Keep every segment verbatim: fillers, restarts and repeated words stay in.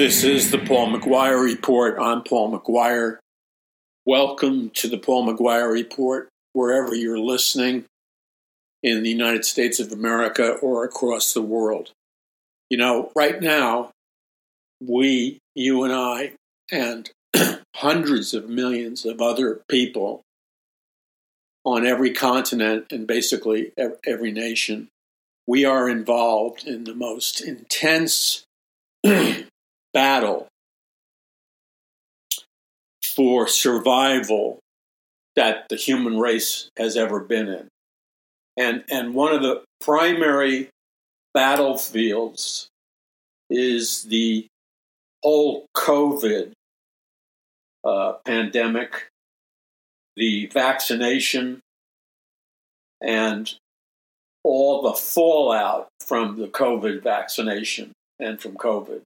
This is the Paul McGuire Report. I'm Paul McGuire. Welcome to the Paul McGuire Report, wherever you're listening in the United States of America or across the world. You know, right now, we, you and I, and hundreds of millions of other people on every continent and basically every nation, we are involved in the most intense battle for survival that the human race has ever been in. And, and one of the primary battlefields is the whole COVID uh, pandemic, the vaccination, and all the fallout from the COVID vaccination and from COVID.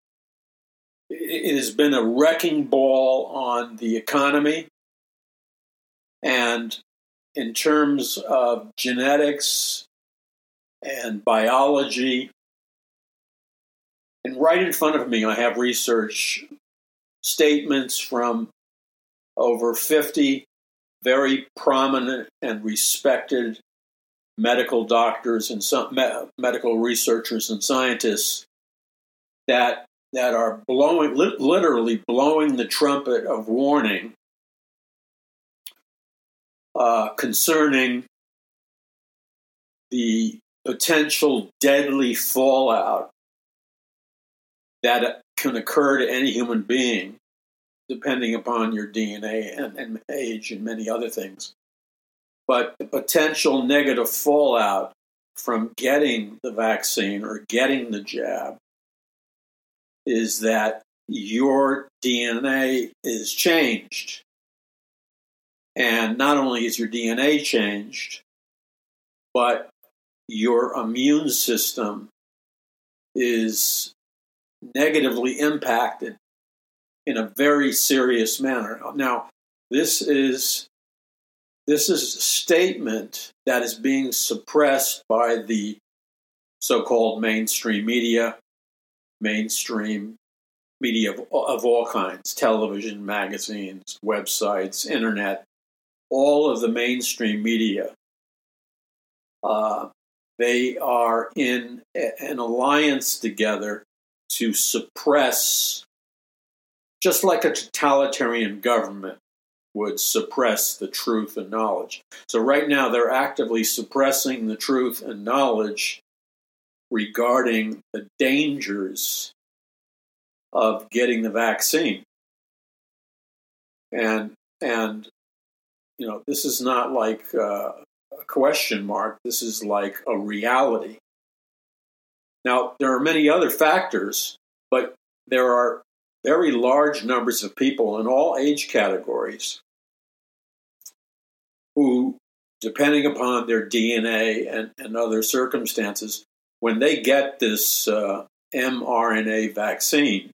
It has been a wrecking ball on the economy, and in terms of genetics and biology. And right in front of me, I have research statements from over fifty very prominent and respected medical doctors and some me- medical researchers and scientists that that are blowing, li- literally blowing the trumpet of warning uh, concerning the potential deadly fallout that can occur to any human being, depending upon your D N A and, and age and many other things. But the potential negative fallout from getting the vaccine or getting the jab is that your D N A is changed. And not only is your D N A changed, but your immune system is negatively impacted in a very serious manner. Now, this is this is a statement that is being suppressed by the so-called mainstream media, mainstream media of, of all kinds, television, magazines, websites, internet, all of the mainstream media. Uh, they are in a, an alliance together to suppress, just like a totalitarian government would suppress the truth and knowledge. So right now they're actively suppressing the truth and knowledge regarding the dangers of getting the vaccine. And, and you know, this is not like uh, a question mark. This is like a reality. Now, there are many other factors, but there are very large numbers of people in all age categories who, depending upon their D N A and, and other circumstances, when they get this uh, mRNA vaccine,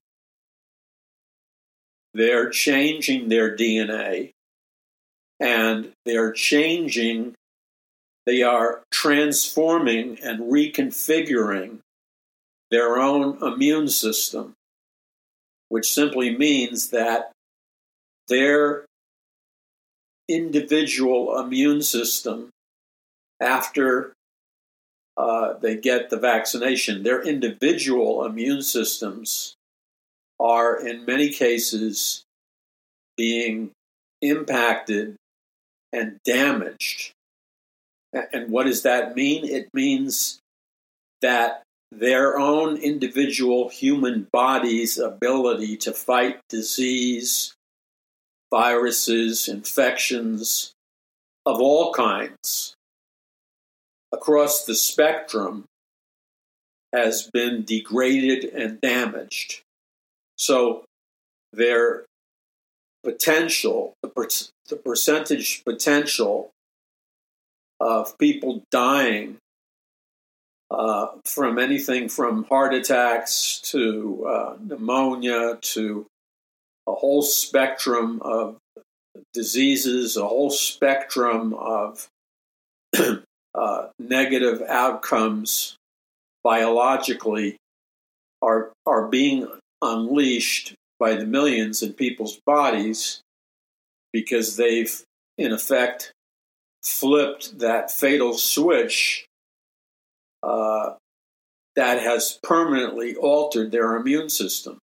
they're changing their D N A and they're changing, they are transforming and reconfiguring their own immune system, which simply means that their individual immune system, after uh, they get the vaccination, their individual immune systems are in many cases being impacted and damaged. And what does that mean? It means that their own individual human body's ability to fight disease, viruses, infections of all kinds across the spectrum has been degraded and damaged. So their potential, the, per- the percentage potential of people dying uh, from anything from heart attacks to uh, pneumonia to a whole spectrum of diseases, a whole spectrum of uh, negative outcomes biologically are are being unleashed by the millions in people's bodies because they've, in effect, flipped that fatal switch uh, that has permanently altered their immune system.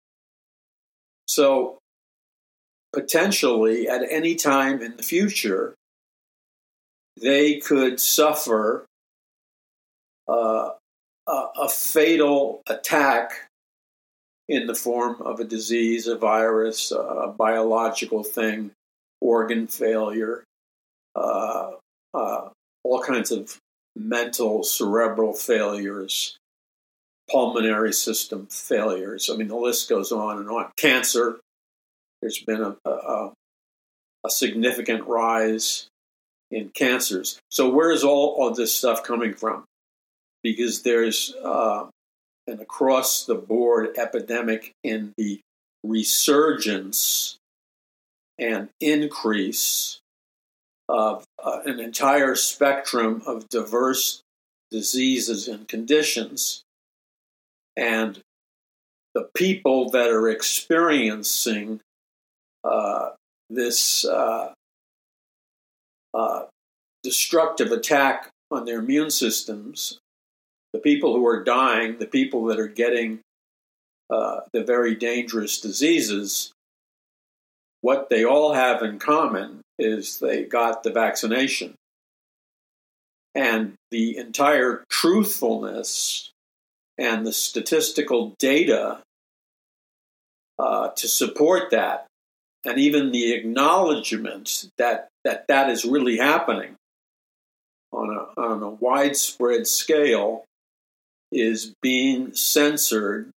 So, potentially, at any time in the future, they could suffer uh, a, a fatal attack in the form of a disease, a virus, a biological thing, organ failure, uh, uh, all kinds of mental, cerebral failures, pulmonary system failures. I mean, the list goes on and on. Cancer, there's been a, a, a significant rise in cancers. So where is all of this stuff coming from? Because there's uh, an across-the-board epidemic in the resurgence and increase of uh, an entire spectrum of diverse diseases and conditions. And the people that are experiencing uh, this uh, uh, destructive attack on their immune systems, the people who are dying, the people that are getting uh, the very dangerous diseases, what they all have in common is they got the vaccination. And the entire truthfulness and the statistical data uh, to support that, and even the acknowledgement that that, that is really happening on a, on a widespread scale, is being censored,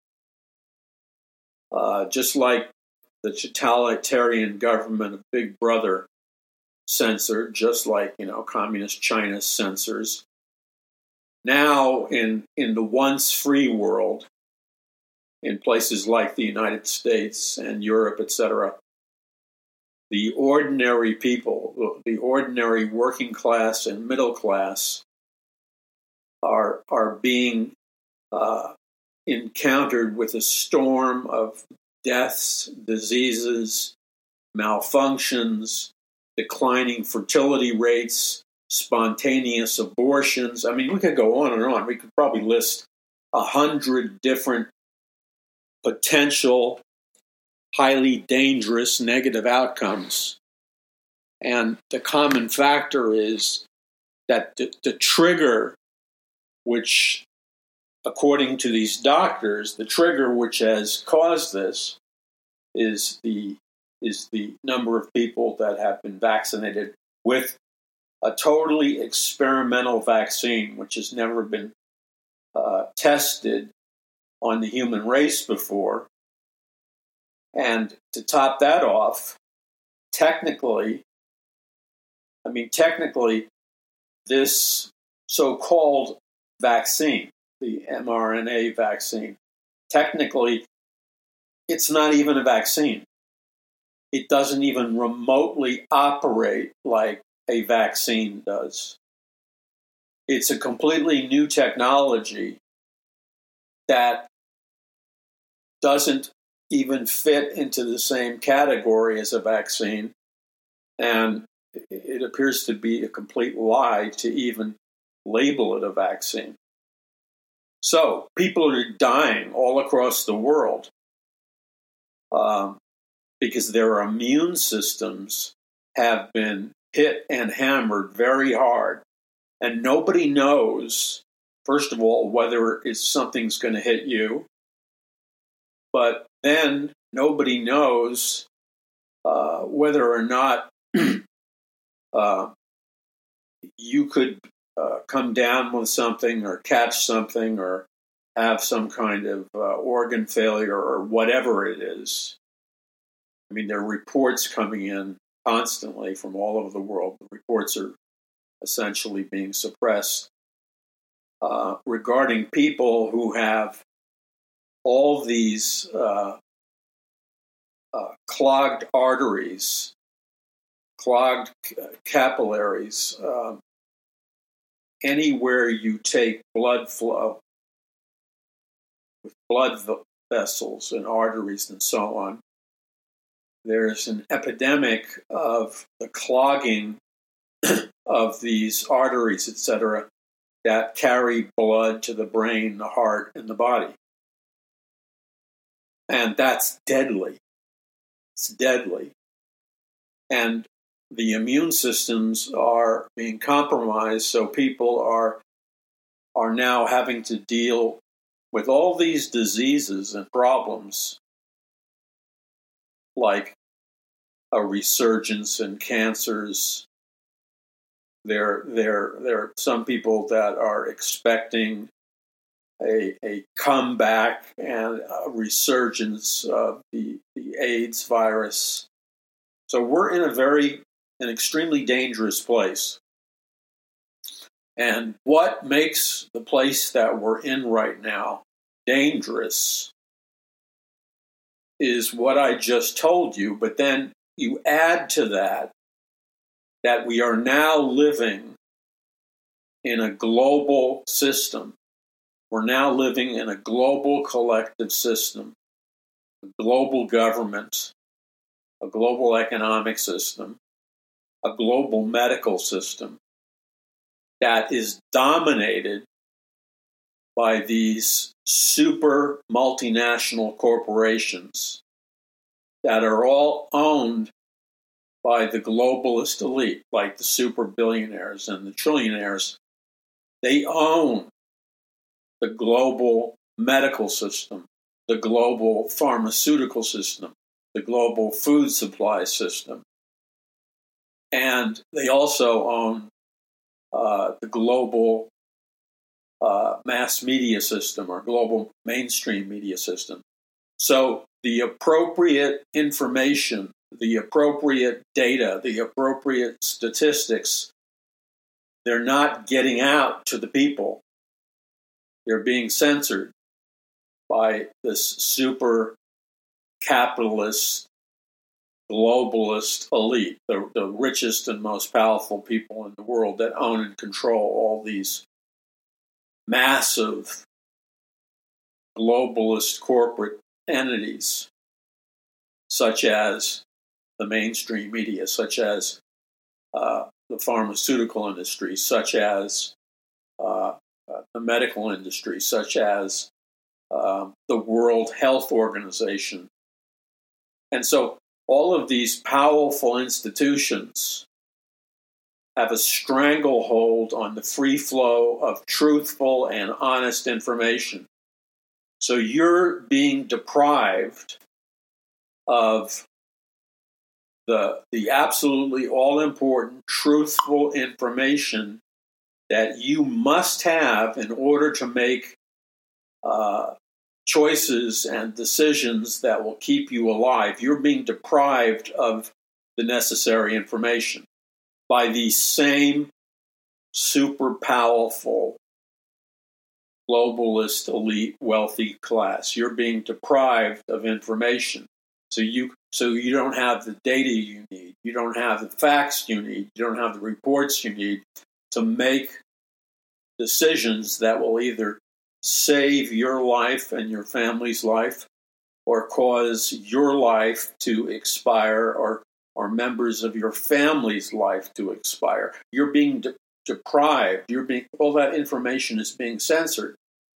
uh, just like the totalitarian government of Big Brother censored, just like, you know, communist China censors. Now, in, in the once free world, in places like the United States and Europe, et cetera, the ordinary people, the ordinary working class and middle class, are are being uh, encountered with a storm of deaths, diseases, malfunctions, declining fertility rates, spontaneous abortions. I mean, we could go on and on. We could probably list a hundred different potential, highly dangerous negative outcomes. And the common factor is that the, the trigger, which, according to these doctors, the trigger which has caused this is the is the number of people that have been vaccinated with a totally experimental vaccine, which has never been uh, tested on the human race before. And to top that off, technically, I mean, technically, this so-called vaccine, the mRNA vaccine, technically, it's not even a vaccine. It doesn't even remotely operate like a vaccine does. It's a completely new technology that doesn't even fit into the same category as a vaccine, and it appears to be a complete lie to even label it a vaccine. So people are dying all across the world um, because their immune systems have been hit and hammered very hard. And nobody knows, first of all, whether it's something's going to hit you. But then nobody knows uh, whether or not uh, you could uh, come down with something or catch something or have some kind of uh, organ failure or whatever it is. I mean, there are reports coming in constantly from all over the world. The reports are essentially being suppressed uh, regarding people who have all these uh, uh, clogged arteries, clogged capillaries. Uh, anywhere you take blood flow, with blood vessels and arteries and so on. There's an epidemic of the clogging of these arteries, et cetera, that carry blood to the brain, the heart, and the body. And that's deadly. It's deadly. And the immune systems are being compromised, so people are, are now having to deal with all these diseases and problems, like a resurgence in cancers. There, there, there are some people that are expecting a, a comeback and a resurgence of the, the AIDS virus. So we're in a very, an extremely dangerous place. And what makes the place that we're in right now dangerous is what I just told you, but then you add to that that we are now living in a global system. We're now living in a global collective system, a global government, a global economic system, a global medical system that is dominated by these super multinational corporations that are all owned by the globalist elite, like the super billionaires and the trillionaires. They own the global medical system, the global pharmaceutical system, the global food supply system. And they also own uh, the global uh, mass media system or global mainstream media system. So the appropriate information, the appropriate data, the appropriate statistics, they're not getting out to the people. They're being censored by this super capitalist, globalist elite, the, the richest and most powerful people in the world that own and control all these massive globalist corporate entities, such as the mainstream media, such as uh, the pharmaceutical industry, such as uh, uh, the medical industry, such as uh, the World Health Organization. And so all of these powerful institutions have a stranglehold on the free flow of truthful and honest information. So you're being deprived of the, the absolutely all-important, truthful information that you must have in order to make uh, choices and decisions that will keep you alive. You're being deprived of the necessary information by the same super powerful globalist elite wealthy class. You're being deprived of information. So you so you don't have the data you need. You don't have the facts you need. You don't have the reports you need to make decisions that will either save your life and your family's life or cause your life to expire or or members of your family's life to expire. You're being de- deprived. You're being all that information is being censored.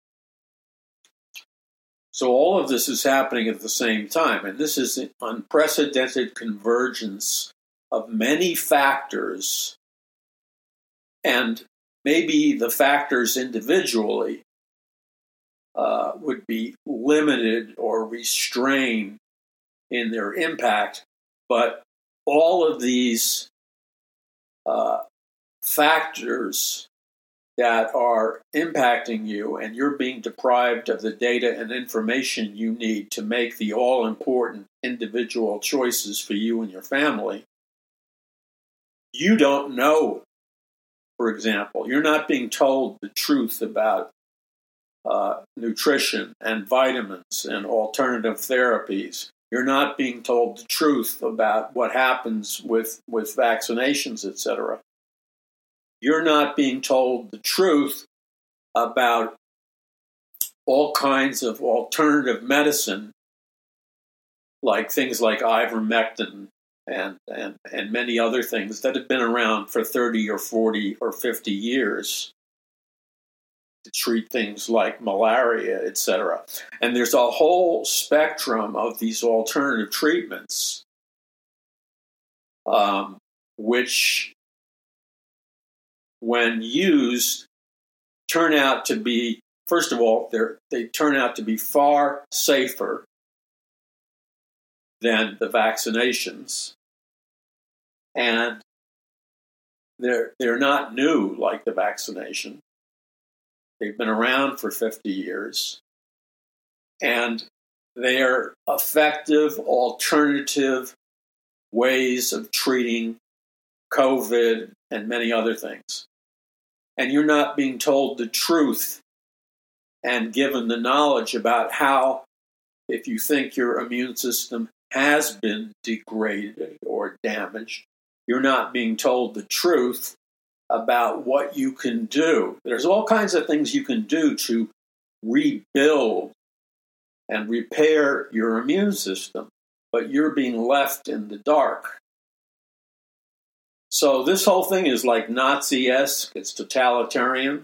So all of this is happening at the same time, and this is an unprecedented convergence of many factors, and maybe the factors individually uh, would be limited or restrained in their impact, but all of these uh, factors that are impacting you, and you're being deprived of the data and information you need to make the all-important individual choices for you and your family. You don't know, for example, you're not being told the truth about uh, nutrition and vitamins and alternative therapies. You're not being told the truth about what happens with, with vaccinations, et cetera. You're not being told the truth about all kinds of alternative medicine, like things like ivermectin and, and, and many other things that have been around for thirty or forty or fifty years to treat things like malaria, et cetera. And there's a whole spectrum of these alternative treatments, um, which, when used, turn out to be, first of all, they're, they turn out to be far safer than the vaccinations. And they're, they're not new like the vaccination. They've been around for fifty years. And they're effective alternative ways of treating COVID and many other things. And you're not being told the truth and given the knowledge about how, if you think your immune system has been degraded or damaged, you're not being told the truth about what you can do. There's all kinds of things you can do to rebuild and repair your immune system, but you're being left in the dark. So this whole thing is like Nazi-esque. It's totalitarian.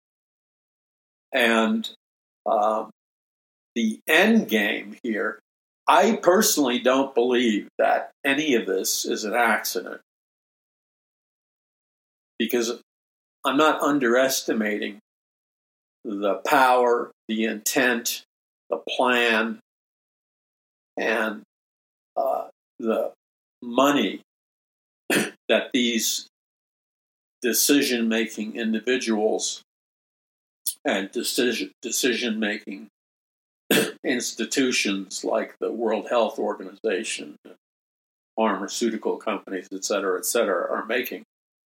And um, the end game here, I personally don't believe that any of this is an accident, because I'm not underestimating the power, the intent, the plan, and uh, the money that these decision-making individuals and decision, decision-making institutions like the World Health Organization, pharmaceutical companies, et cetera, et cetera, are making.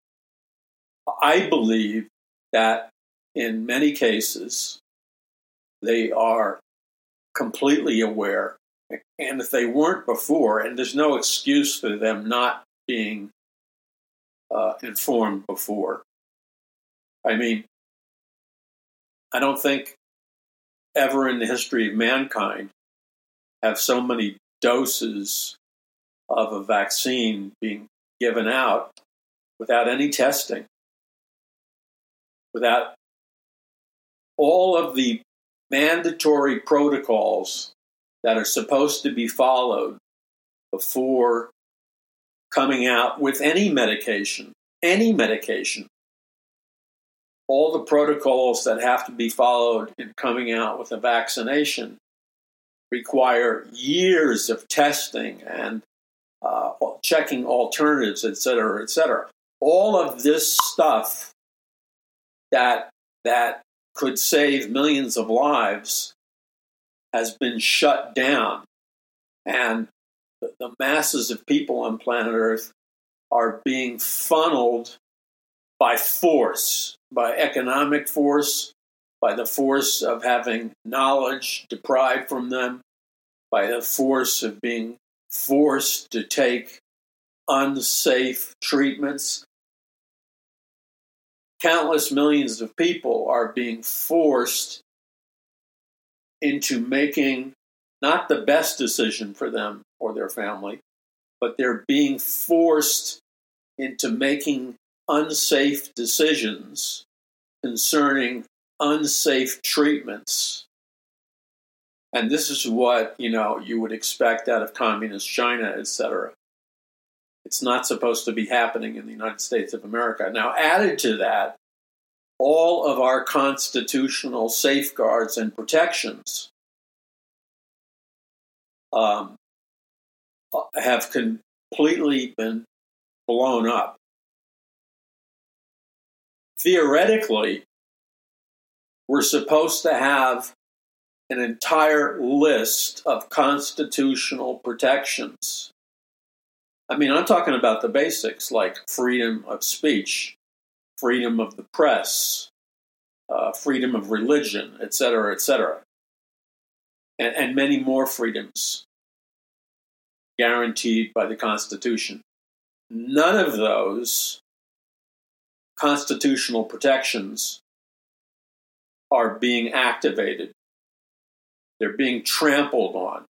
I believe that in many cases, they are completely aware. And if they weren't before, and there's no excuse for them not being uh, informed before. I mean, I don't think ever in the history of mankind have so many doses of a vaccine being given out without any testing, without all of the mandatory protocols that are supposed to be followed before coming out with any medication, any medication. All the protocols that have to be followed in coming out with a vaccination require years of testing and uh, checking alternatives, et cetera, et cetera. All of this stuff that that could save millions of lives has been shut down, and the, the masses of people on planet Earth are being funneled by force, by economic force, by the force of having knowledge deprived from them, by the force of being forced to take unsafe treatments. Countless millions of people are being forced into making not the best decision for them or their family, but they're being forced into making unsafe decisions concerning unsafe treatments. And this is what, you know, you would expect out of communist China, et cetera. It's not supposed to be happening in the United States of America. Now, added to that, all of our constitutional safeguards and protections um, have completely been blown up. Theoretically, we're supposed to have an entire list of constitutional protections. I mean, I'm talking about the basics like freedom of speech, freedom of the press, uh, freedom of religion, et cetera, et cetera, and, and many more freedoms guaranteed by the Constitution. None of those constitutional protections are being activated They're being trampled on.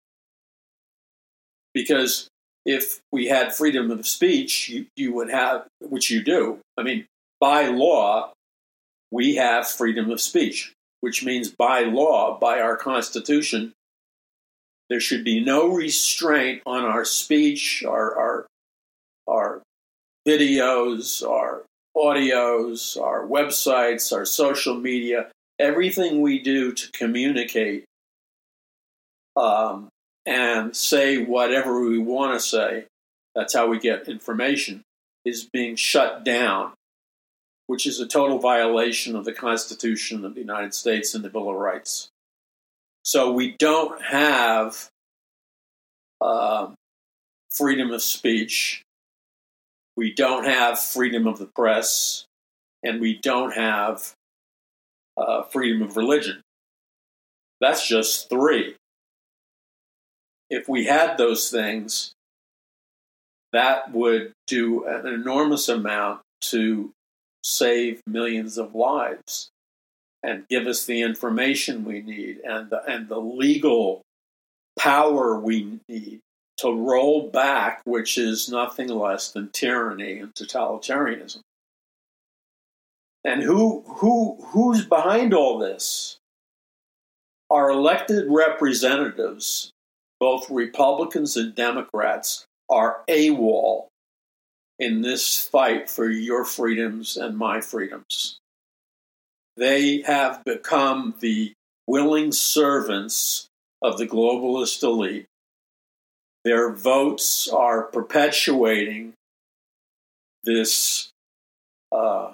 Because if we had freedom of speech, you, you would have, which you do. I mean, by law, we have freedom of speech, which means by law, by our Constitution, there should be no restraint on our speech, our, our, our videos, our audios, our websites, our social media, everything we do to communicate um, and say whatever we want to say, that's how we get information, is being shut down, which is a total violation of the Constitution of the United States and the Bill of Rights. So we don't have uh, freedom of speech, we don't have freedom of the press, and we don't have uh, freedom of religion. That's just three. If we had those things, that would do an enormous amount to save millions of lives and give us the information we need and the, and the legal power we need to roll back, which is nothing less than tyranny and totalitarianism. And who who who's behind all this? Our elected representatives, both Republicans and Democrats, are AWOL in this fight for your freedoms and my freedoms. They have become the willing servants of the globalist elite. Their votes are perpetuating this uh,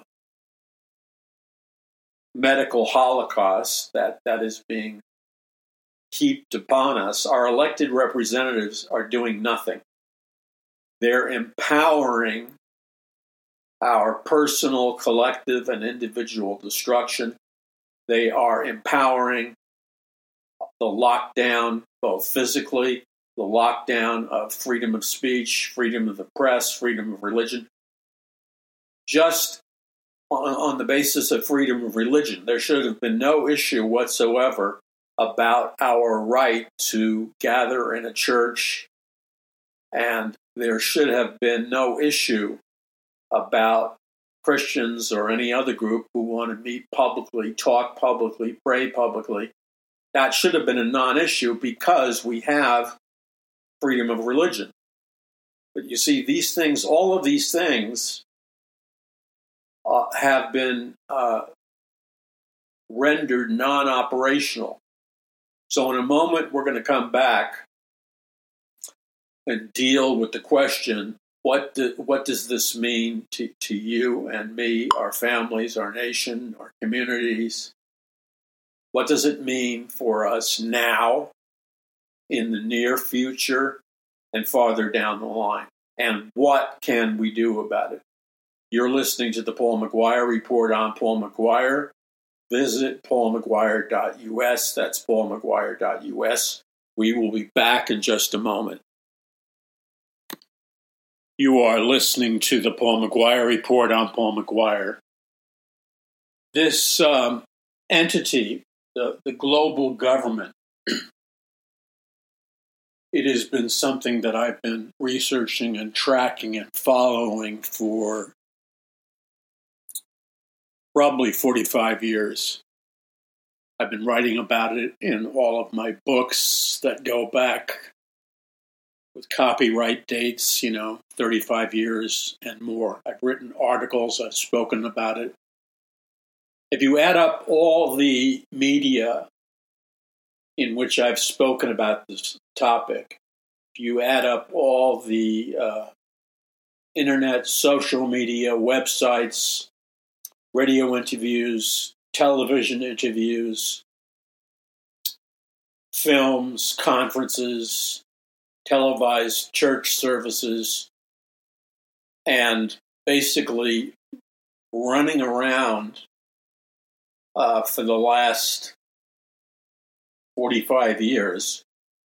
medical holocaust that, that is being heaped upon us. Our elected representatives are doing nothing. They're empowering our personal, collective, and individual destruction. They are empowering the lockdown, both physically, the lockdown of freedom of speech, freedom of the press, freedom of religion, just on, on the basis of freedom of religion. There should have been no issue whatsoever about our right to gather in a church, and there should have been no issue about Christians or any other group who want to meet publicly, talk publicly, pray publicly. That should have been a non-issue because we have freedom of religion. But you see, these things, all of these things uh, have been uh, rendered non-operational. So in a moment, we're going to come back and deal with the question, what do, what does this mean to, to you and me, our families, our nation, our communities? What does it mean for us now, in the near future, and farther down the line? And what can we do about it? You're listening to the Paul McGuire Report. I'm Paul McGuire. Visit paul mcguire dot u s. That's paul mcguire dot u s. We will be back in just a moment. You are listening to the Paul McGuire Report. I'm Paul McGuire. This um, entity, the, the global government, it has been something that I've been researching and tracking and following for probably forty-five years. I've been writing about it in all of my books that go back with copyright dates, you know, thirty-five years and more. I've written articles, I've spoken about it. If you add up all the media in which I've spoken about this topic, if you add up all the uh, internet, social media, websites, radio interviews, television interviews, films, conferences, televised church services, and basically running around uh, for the last forty-five years,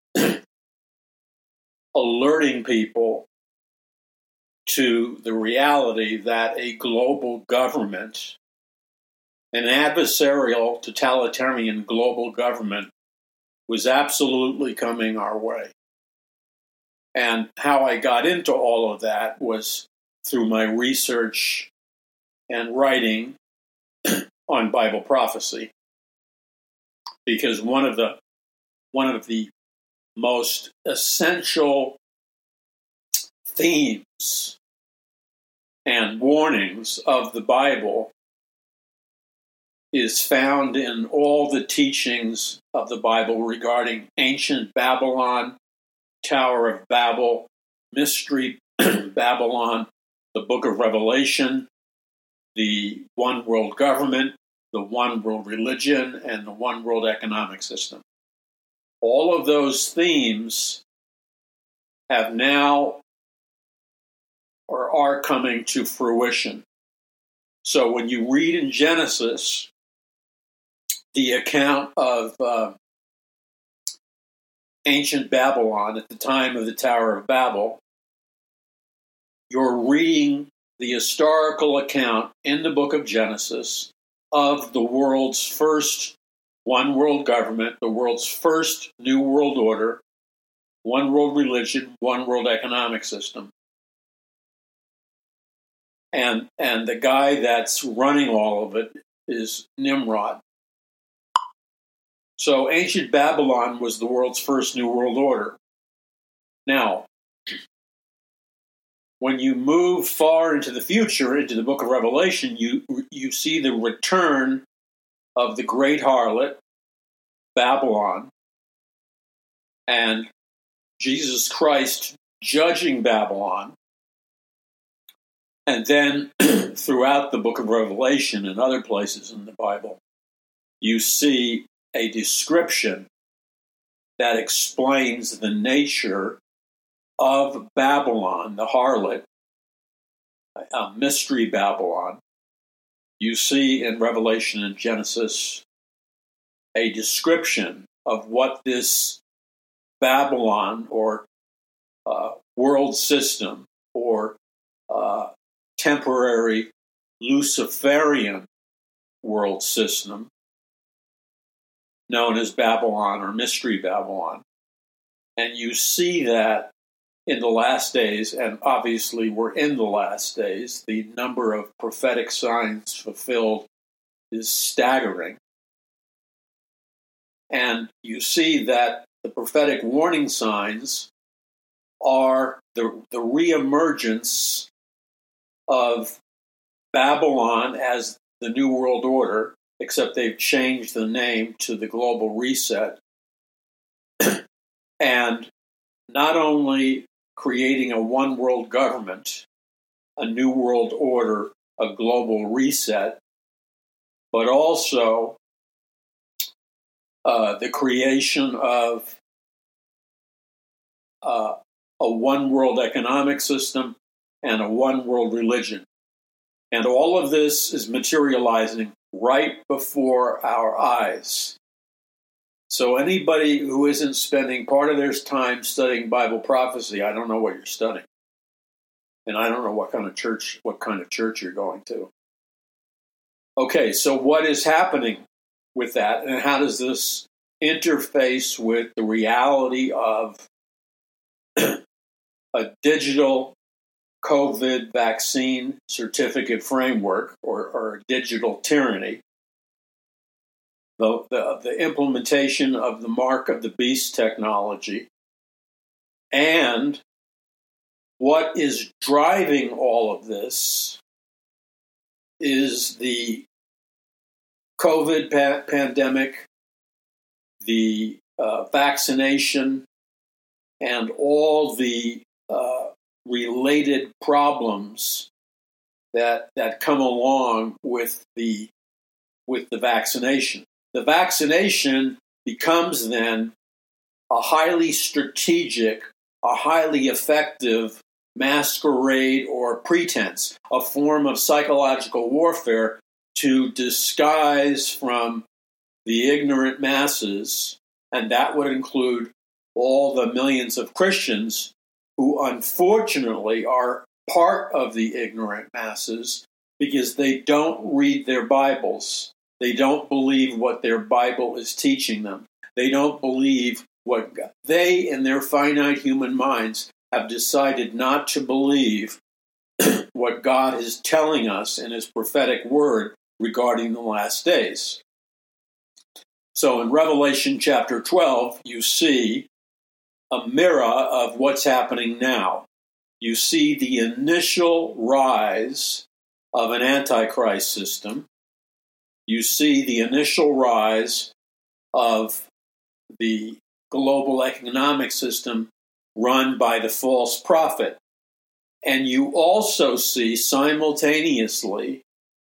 alerting people to the reality that a global government, an adversarial, totalitarian global government, was absolutely coming our way. And how I got into all of that was through my research and writing on Bible prophecy. Because one of the one of the most essential themes and warnings of the Bible is found in all the teachings of the Bible regarding ancient Babylon, Tower of Babel, Mystery Babylon, the Book of Revelation, the one world government, the one world religion, and the one world economic system. All of those themes have now or are coming to fruition. So when you read in Genesis the account of uh, ancient Babylon at the time of the Tower of Babel, you're reading the historical account in the book of Genesis of the world's first one world government, the world's first new world order, one world religion, one world economic system. And, and the guy that's running all of it is Nimrod. So ancient Babylon was the world's first new world order. Now, when you move far into the future, into the book of Revelation, you you see the return of the great harlot, Babylon, and Jesus Christ judging Babylon. And then throughout the book of Revelation and other places in the Bible, you see a description that explains the nature of Babylon, the harlot, a mystery Babylon. You see in Revelation and Genesis a description of what this Babylon or uh, world system or uh, temporary Luciferian world system known as Babylon or Mystery Babylon. And you see that in the last days, and obviously we're in the last days, the number of prophetic signs fulfilled is staggering. And you see that the prophetic warning signs are the, the reemergence of Babylon as the New World Order, except they've changed the name to the Global Reset. And not only creating a one world government, a new world order, a global reset, but also uh, the creation of uh, a one world economic system and a one world religion. And all of this is materializing right before our eyes. So anybody who isn't spending part of their time studying Bible prophecy, I don't know what you're studying. And I don't know what kind of church, what kind of church you're going to. Okay, so what is happening with that? And how does this interface with the reality of a digital COVID vaccine certificate framework or, or digital tyranny? The, the, the implementation of the mark of the beast technology, and what is driving all of this is the COVID pa- pandemic, the uh, vaccination, and all the uh, related problems that that come along with the with the vaccination. The vaccination becomes then a highly strategic, a highly effective masquerade or pretense, a form of psychological warfare to disguise from the ignorant masses, and that would include all the millions of Christians who unfortunately are part of the ignorant masses because they don't read their Bibles. They don't believe what their Bible is teaching them. They don't believe what God, they, in their finite human minds, have decided not to believe what God is telling us in his prophetic word regarding the last days. So in Revelation chapter twelve, you see a mirror of what's happening now. You see the initial rise of an antichrist system. You see the initial rise of the global economic system run by the false prophet. And you also see simultaneously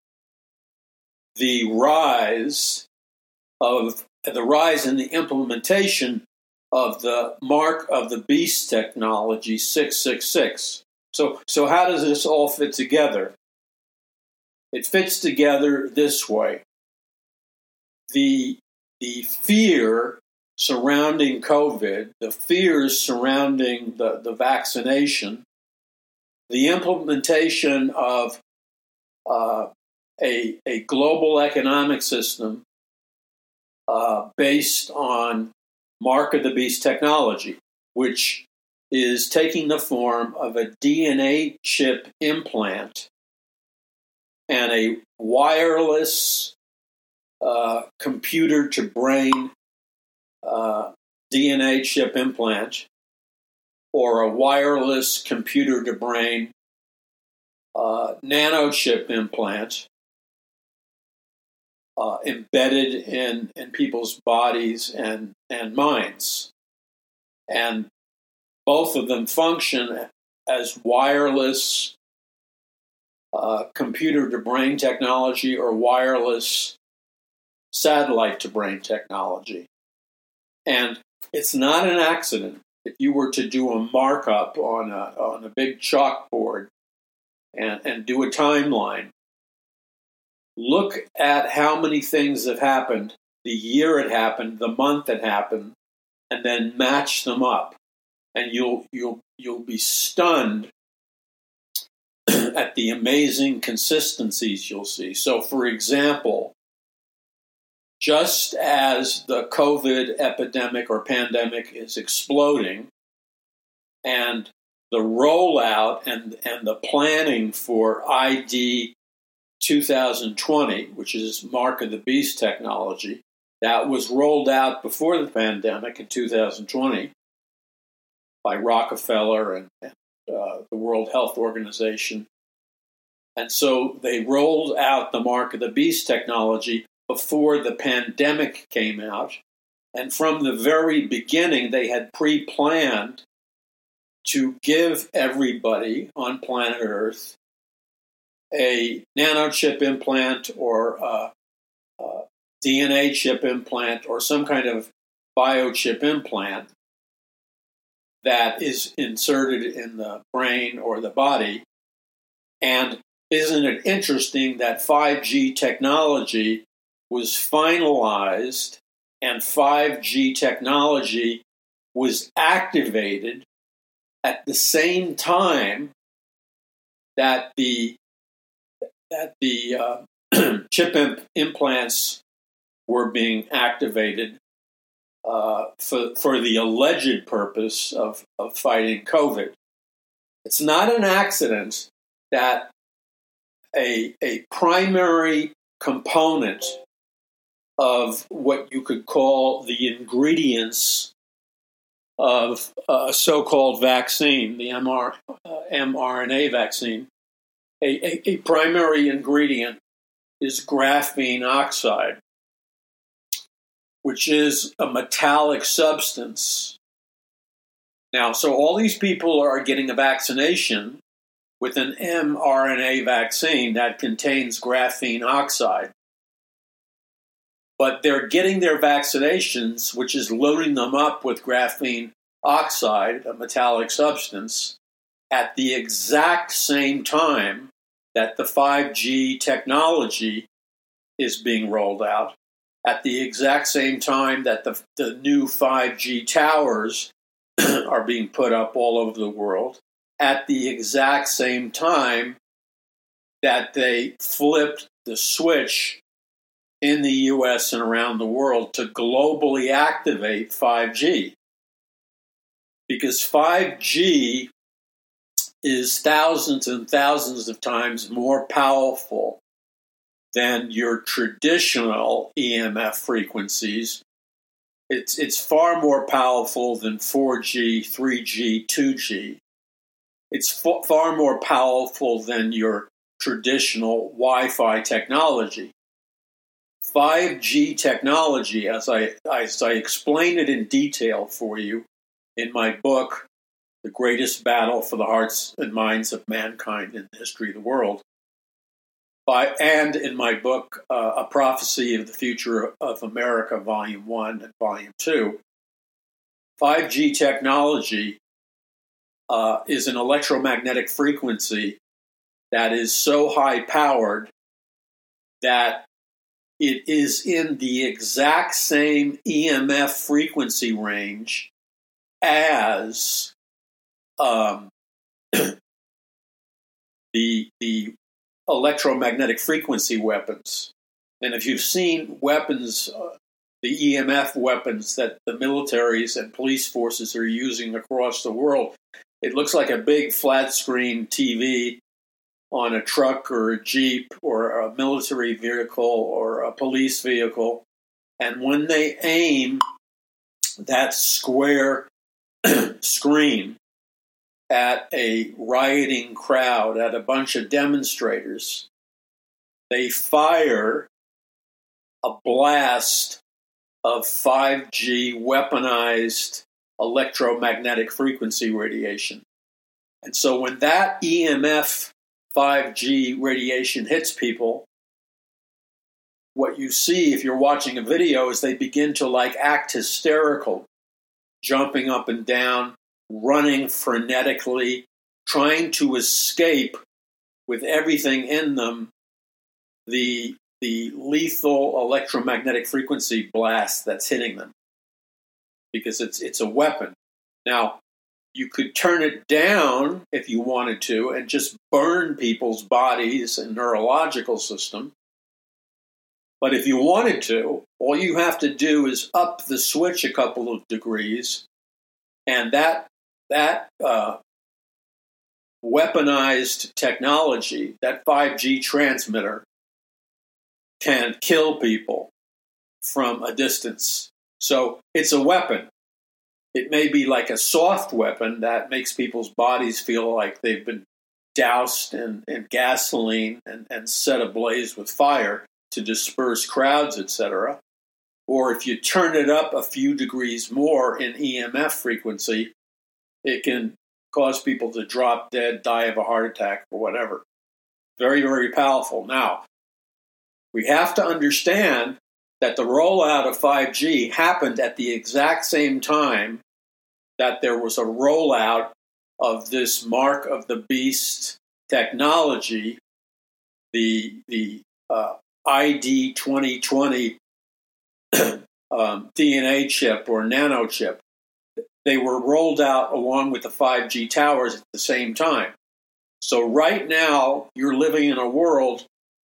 the rise of the rise in the implementation of the mark of the beast technology six six six. So, so how does this all fit together? It fits together this way. The, the fear surrounding COVID, the fears surrounding the, the vaccination, the implementation of uh, a, a global economic system uh, based on Mark of the Beast technology, which is taking the form of a D N A chip implant and a wireless uh, computer-to-brain uh, D N A chip implant, or a wireless computer-to-brain uh, nanochip implant uh, embedded in, in people's bodies and, and minds. And both of them function as wireless uh, computer-to-brain technology or wireless satellite-to-brain technology. And it's not an accident. If you were to do a markup on a, on a big chalkboard and, and do a timeline, look at how many things have happened, the year it happened, the month it happened, and then match them up. And you'll you'll you'll be stunned at the amazing consistencies you'll see. So, for example, just as the COVID epidemic or pandemic is exploding, and the rollout and, and the planning for I D twenty twenty, which is Mark of the Beast technology, that was rolled out before the pandemic in two thousand twenty by Rockefeller and, and uh, the World Health Organization. And so they rolled out the Mark of the Beast technology before the pandemic came out. And from the very beginning, they had pre-planned to give everybody on planet Earth a nanochip implant or a, a D N A chip implant or some kind of biochip implant that is inserted in the brain or the body. And isn't it interesting that five G technology was finalized and five G technology was activated at the same time that the that the uh, chip imp- implants were being activated uh, for for the alleged purpose of, of fighting COVID. It's not an accident that a a primary component of what you could call the ingredients of a so-called vaccine, the M R, uh, mRNA vaccine, a, a, a primary ingredient is graphene oxide, which is a metallic substance. Now, so all these people are getting a vaccination with an mRNA vaccine that contains graphene oxide. But they're getting their vaccinations, which is loading them up with graphene oxide, a metallic substance, at the exact same time that the five G technology is being rolled out, at the exact same time that the, the new five G towers are being put up all over the world, at the exact same time that they flipped the switch in the U S and around the world to globally activate five G. Because five G is thousands and thousands of times more powerful than your traditional E M F frequencies. It's, it's far more powerful than four G, three G, two G. It's f- far more powerful than your traditional Wi-Fi technology. five G technology, as I, as I explain it in detail for you in my book, The Greatest Battle for the Hearts and Minds of Mankind in the History of the World, by, and in my book, uh, A Prophecy of the Future of America, Volume one and Volume two, five G technology uh, is an electromagnetic frequency that is so high-powered that it is in the exact same E M F frequency range as um, the the electromagnetic frequency weapons. And if you've seen weapons, uh, the E M F weapons that the militaries and police forces are using across the world, it looks like a big flat screen T V on a truck or a Jeep or a military vehicle or a police vehicle. And when they aim that square screen at a rioting crowd, at a bunch of demonstrators, they fire a blast of five G weaponized electromagnetic frequency radiation. And so when that E M F five G radiation hits people, what you see if you're watching a video is they begin to like act hysterical, jumping up and down, running frenetically, trying to escape with everything in them the, the lethal electromagnetic frequency blast that's hitting them, because it's it's a weapon. Now, you could turn it down if you wanted to and just burn people's bodies and neurological system. But if you wanted to, all you have to do is up the switch a couple of degrees, and that that uh, weaponized technology, that five G transmitter, can kill people from a distance. So it's a weapon. It may be like a soft weapon that makes people's bodies feel like they've been doused in, in gasoline and, and set ablaze with fire to disperse crowds, et cetera. Or if you turn it up a few degrees more in E M F frequency, it can cause people to drop dead, die of a heart attack, or whatever. Very, very powerful. Now, we have to understand that the rollout of five G happened at the exact same time that there was a rollout of this mark of the beast technology, the the uh, I D twenty twenty um, D N A chip or nanochip. They were rolled out along with the five G towers at the same time. So right now, you're living in a world,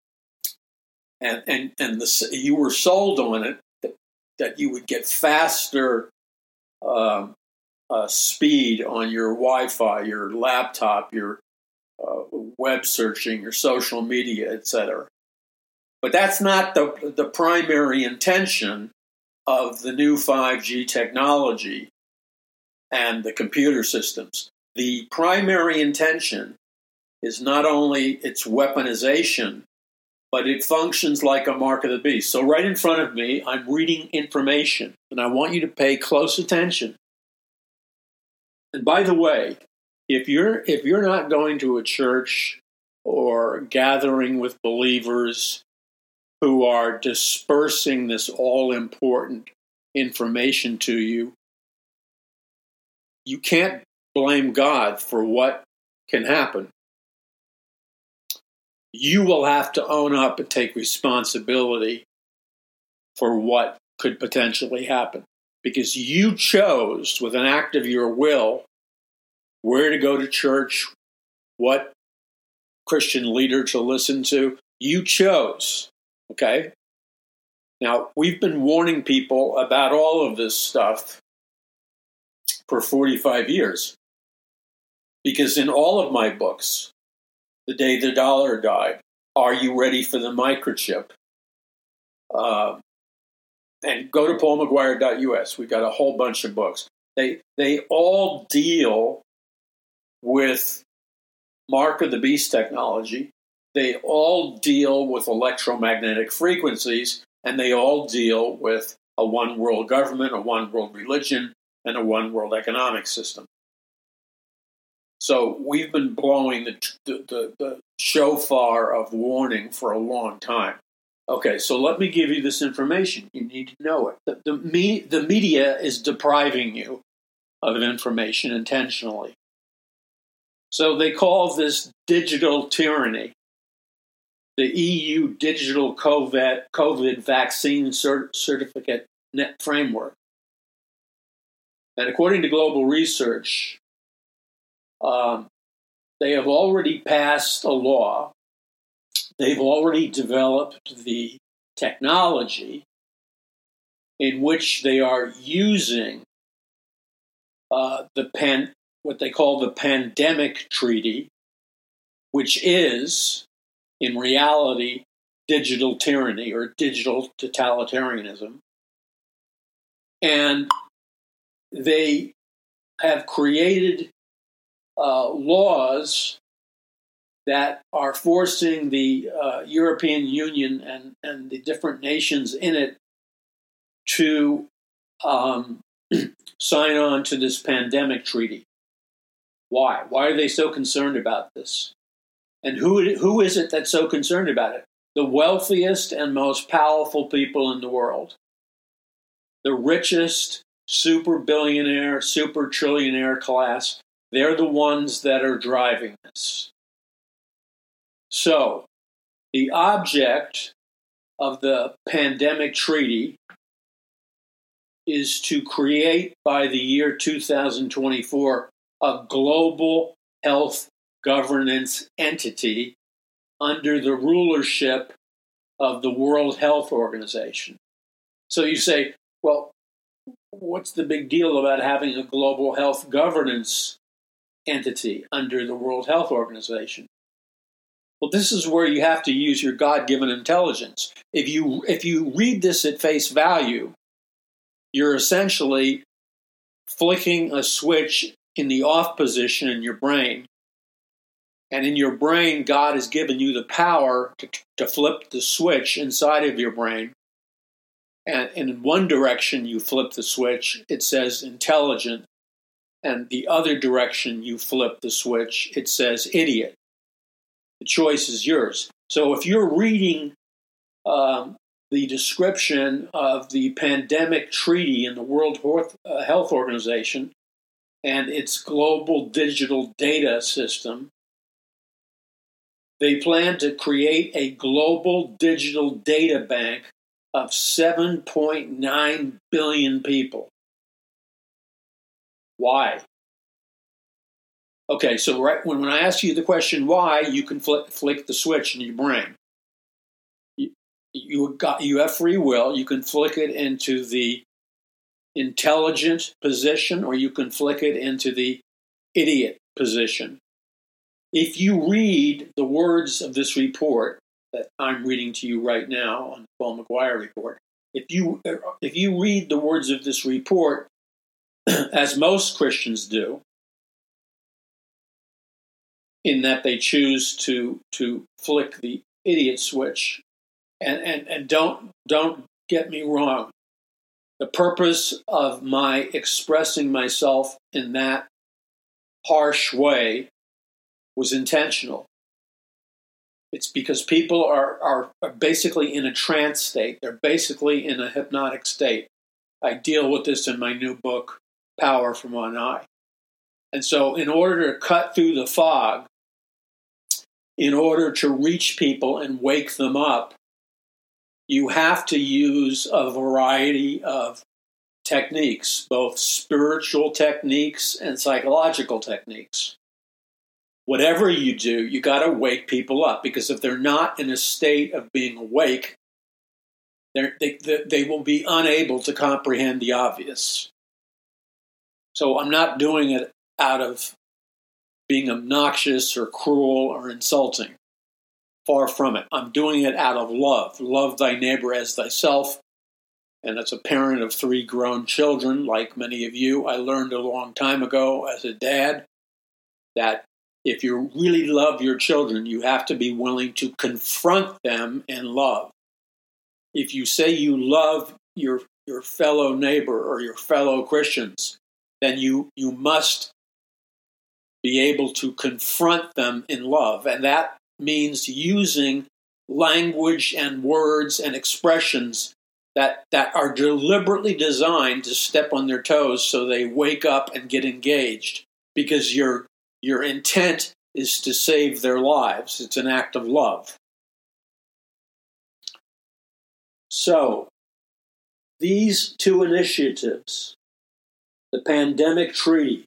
and and and the, you were sold on it that, that you would get faster uh, uh, speed on your Wi-Fi, your laptop, your uh, web searching, your social media, et cetera. But that's not the the primary intention of the new five G technology and the computer systems. The primary intention is not only its weaponization, but it functions like a mark of the beast. So right in front of me, I'm reading information, and I want you to pay close attention. And by the way, if you're if you're not going to a church or gathering with believers who are dispersing this all-important information to you, you can't blame God for what can happen. You will have to own up and take responsibility for what could potentially happen, because you chose with an act of your will where to go to church, what Christian leader to listen to. You chose, okay? Now, we've been warning people about all of this stuff for forty-five years, because in all of my books, The Day the Dollar Died, Are You Ready for the Microchip? Uh, and go to paul mcguire dot u s. We've got a whole bunch of books. They they all deal with Mark of the Beast technology. They all deal with electromagnetic frequencies, and they all deal with a one world government, a one world religion, and a one world economic system. So we've been blowing the, the, the shofar of warning for a long time. Okay, so let me give you this information. You need to know it. The, the, me, the media is depriving you of information intentionally. So they call this digital tyranny. The E U Digital COVID, COVID Vaccine Cert- Certificate Net Framework. And according to Global Research, um, they have already passed a law. They've already developed the technology in which they are using uh, the pan, what they call the Pandemic Treaty, which is, in reality, digital tyranny or digital totalitarianism. And they have created uh, laws that are forcing the uh, European Union and, and the different nations in it to um, sign on to this pandemic treaty. Why? Why are they so concerned about this? And who who is it that's so concerned about it? The wealthiest and most powerful people in the world. The richest super billionaire, super trillionaire class. They're the ones that are driving this. So, the object of the pandemic treaty is to create, by the year two thousand twenty-four, a global health governance entity under the rulership of the World Health Organization. So you say, well, what's the big deal about having a global health governance entity under the World Health Organization? Well, this is where you have to use your God-given intelligence. If you if you read this at face value, you're essentially flicking a switch in the off position in your brain. And in your brain, God has given you the power to, to flip the switch inside of your brain. And in one direction, you flip the switch, it says intelligent. And the other direction you flip the switch, it says idiot. The choice is yours. So if you're reading um, the description of the pandemic treaty in the World Health Organization and its global digital data system, they plan to create a global digital data bank of seven point nine billion people. Why? Okay, so right when, when I ask you the question why, you can flick, flick the switch in your brain. You, you, got, you have free will. You can flick it into the intelligent position, or you can flick it into the idiot position. If you read the words of this report that I'm reading to you right now on the Paul McGuire report, if you if you read the words of this report, as most Christians do, in that they choose to to flick the idiot switch, and, and, and don't don't get me wrong, the purpose of my expressing myself in that harsh way was intentional. It's because people are, are, are basically in a trance state. They're basically in a hypnotic state. I deal with this in my new book, Power from On High. And so in order to cut through the fog, in order to reach people and wake them up, you have to use a variety of techniques, both spiritual techniques and psychological techniques. Whatever you do, you got to wake people up, because if they're not in a state of being awake, They're, they they will be unable to comprehend the obvious. So I'm not doing it out of being obnoxious or cruel or insulting. Far from it. I'm doing it out of love. Love thy neighbor as thyself. And as a parent of three grown children, like many of you, I learned a long time ago as a dad that if you really love your children, you have to be willing to confront them in love. If you say you love your your fellow neighbor or your fellow Christians, then you you must be able to confront them in love. And that means using language and words and expressions that, that are deliberately designed to step on their toes so they wake up and get engaged, because your your intent is to save their lives. It's an act of love. So, these two initiatives, the pandemic treaty,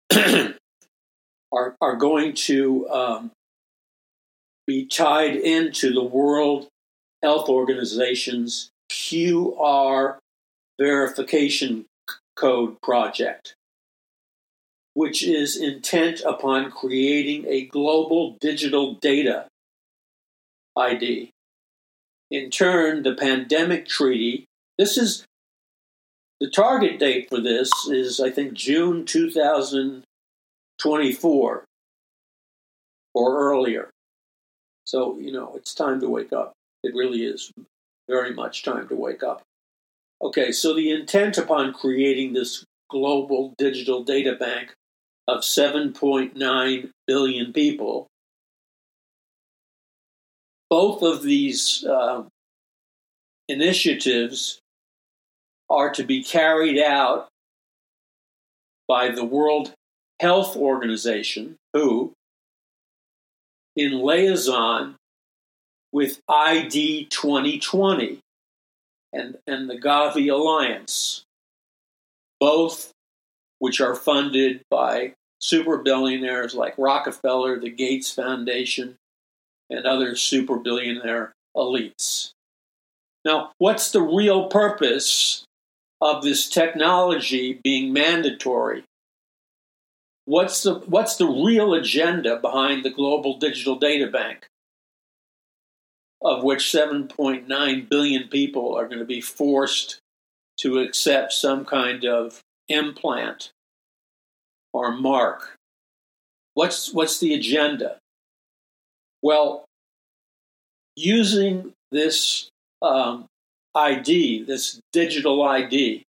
are, are going to um, be tied into the World Health Organization's Q R verification code project, which is intent upon creating a global digital data I D. In turn, the pandemic treaty, this is, the target date for this is, I think, June two thousand twenty-four or earlier. So, you know, it's time to wake up. It really is very much time to wake up. Okay, so the intent upon creating this global digital data bank of seven point nine billion people, both of these uh, initiatives are to be carried out by the World Health Organization, who, in liaison with I D twenty twenty and, and the Gavi Alliance, both which are funded by super billionaires like Rockefeller, the Gates Foundation, and other super billionaire elites. Now, what's the real purpose of this technology being mandatory? What's the what's the real agenda behind the Global Digital Data Bank, of which seven point nine billion people are going to be forced to accept some kind of implant or mark? What's what's the agenda? Well, using this um, I D, this digital I D,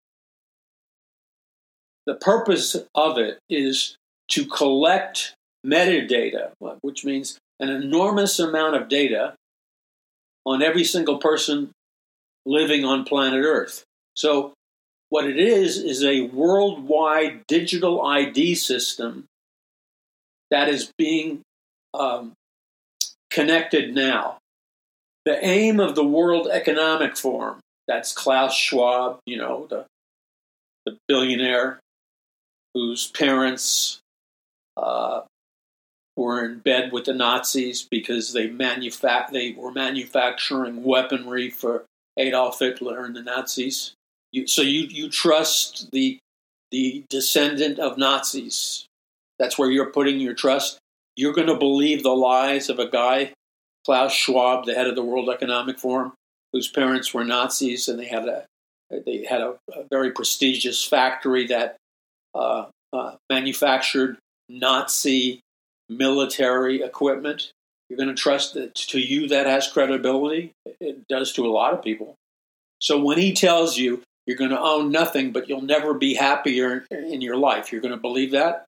the purpose of it is to collect metadata, which means an enormous amount of data on every single person living on planet Earth. So what it is is a worldwide digital I D system that is being um, connected now. The aim of the World Economic Forum, that's Klaus Schwab, you know, the, the billionaire whose parents uh, were in bed with the Nazis because they manufa- they were manufacturing weaponry for Adolf Hitler and the Nazis. You, so you you trust the the descendant of Nazis. That's where you're putting your trust. You're going to believe the lies of a guy, Klaus Schwab, the head of the World Economic Forum, whose parents were Nazis, and they had a they had a, a very prestigious factory that uh, uh, manufactured Nazi military equipment. You're going to trust that to you that has credibility? It does to a lot of people. So when he tells you you're going to own nothing, but you'll never be happier in your life, you're going to believe that?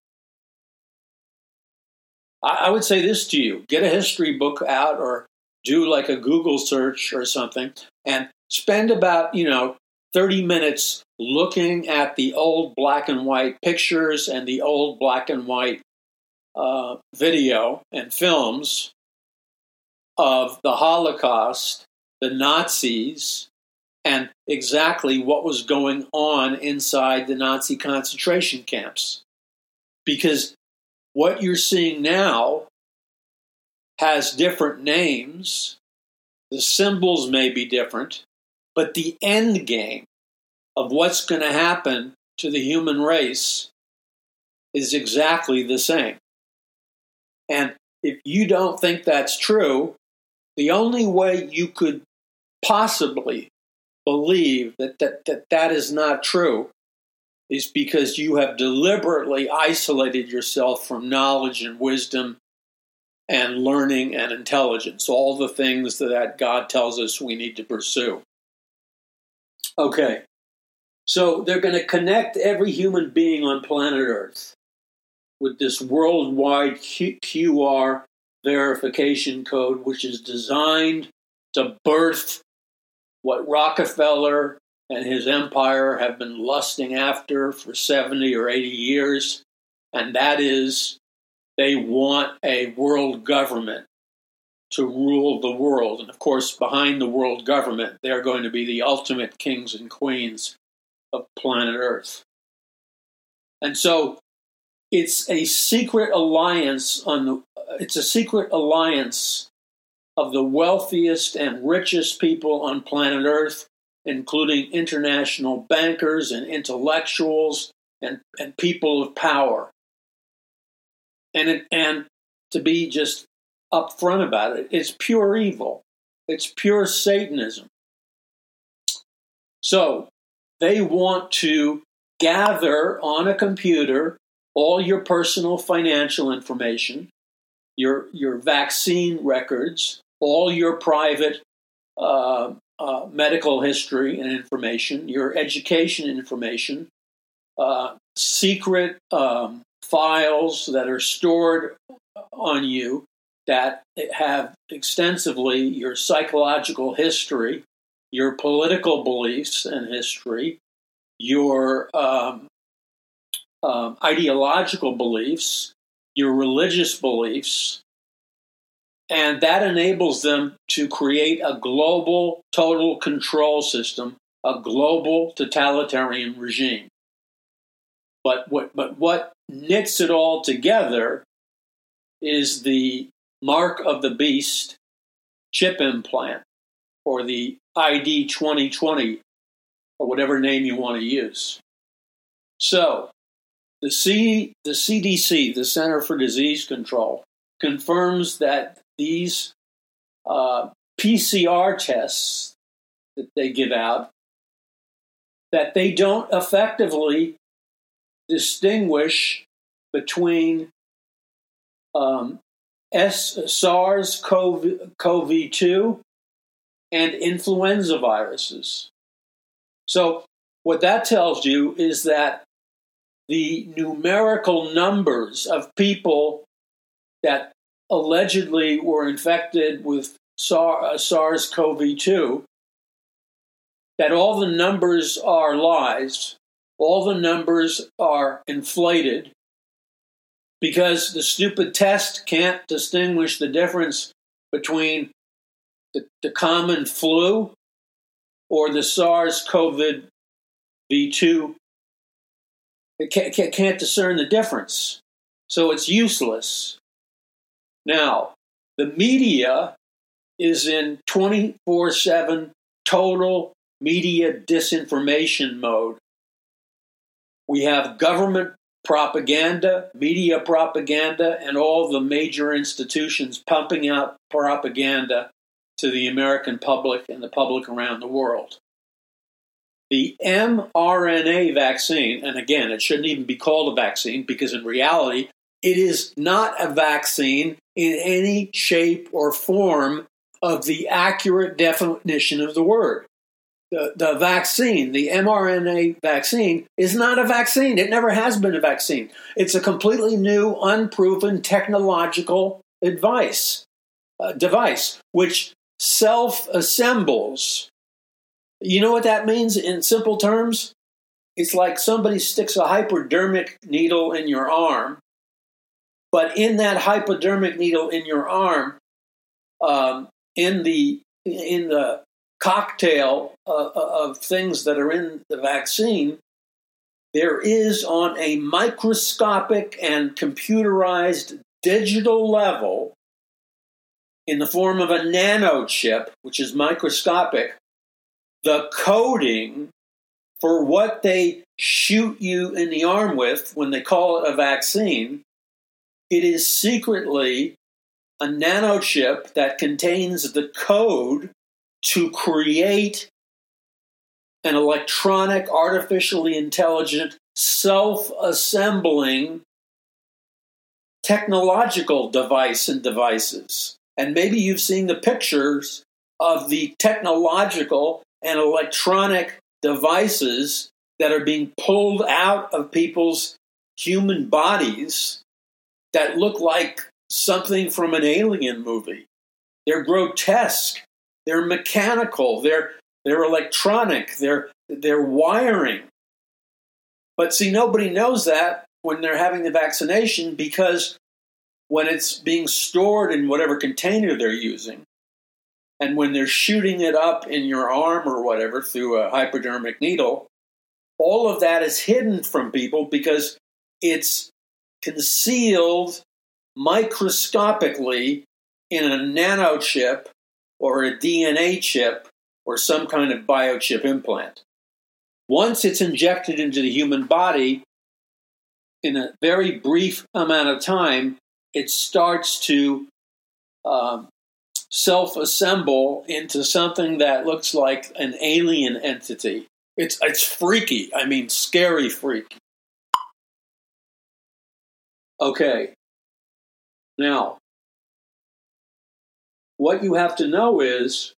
I would say this to you: get a history book out or do like a Google search or something and spend about, you know, thirty minutes looking at the old black and white pictures and the old black and white uh, video and films of the Holocaust, the Nazis, and exactly what was going on inside the Nazi concentration camps. Because what you're seeing now has different names, The symbols may be different, but the end game of what's going to happen to the human race is exactly the same. And if you don't think that's true, the only way you could possibly believe that that, that, that is not true is because you have deliberately isolated yourself from knowledge and wisdom and learning and intelligence, all the things that God tells us we need to pursue. Okay, so they're going to connect every human being on planet Earth with this worldwide Q R verification code, which is designed to birth what Rockefeller and his empire have been lusting after for seventy or eighty years, and that is they want a world government to rule the world. And of course, behind the world government, they're going to be the ultimate kings and queens of planet Earth. And so it's a secret alliance on the it's a secret alliance of the wealthiest and richest people on planet Earth, including international bankers and intellectuals and, and people of power. And it, and to be just upfront about it, it's pure evil. It's pure Satanism. So they want to gather on a computer all your personal financial information, your your vaccine records, all your private uh, uh, medical history and information, your education information, uh, secret um, files that are stored on you that have extensively your psychological history, your political beliefs and history, your um, um, ideological beliefs, your religious beliefs, and that enables them to create a global total control system, a global totalitarian regime. But what, but what knits it all together is the mark of the beast chip implant, or the I D twenty twenty, or whatever name you want to use. So, the C, the C D C, the Center for Disease Control, confirms that these uh, P C R tests that they give out, that they don't effectively distinguish between um, SARS-C o V two and influenza viruses. So what that tells you is that the numerical numbers of people that allegedly were infected with SARS-C o V two, that all the numbers are lies, all the numbers are inflated, because the stupid test can't distinguish the difference between the, the common flu or the SARS-C o V two. It can't, can't discern the difference. So it's useless. Now, the media is in twenty-four seven total media disinformation mode. We have government propaganda, media propaganda, and all the major institutions pumping out propaganda to the American public and the public around the world. The mRNA vaccine, and again, it shouldn't even be called a vaccine because in reality, it is not a vaccine in any shape or form of the accurate definition of the word. The, the vaccine, the mRNA vaccine, is not a vaccine. It never has been a vaccine. It's a completely new, unproven technological advice, uh, device, which self-assembles. You know what that means in simple terms? It's like somebody sticks a hypodermic needle in your arm, but in that hypodermic needle in your arm, um, in the in the cocktail uh, of things that are in the vaccine, there is on a microscopic and computerized digital level in the form of a nanochip, which is microscopic, the coding for what they shoot you in the arm with when they call it a vaccine, it is secretly a nanochip that contains the code to create an electronic, artificially intelligent, self-assembling technological device and devices. And maybe you've seen the pictures of the technological and electronic devices that are being pulled out of people's human bodies that look like something from an alien movie. They're grotesque. They're mechanical. They're they're electronic. They're they're wiring. But see, nobody knows that when they're having the vaccination, because when it's being stored in whatever container they're using, and when they're shooting it up in your arm or whatever through a hypodermic needle, all of that is hidden from people because it's concealed microscopically in a nanochip or a D N A chip or some kind of biochip implant. Once it's injected into the human body, in a very brief amount of time, it starts to um, self-assemble into something that looks like an alien entity. It's it's freaky. I mean, scary freaky. Okay. Now, what you have to know is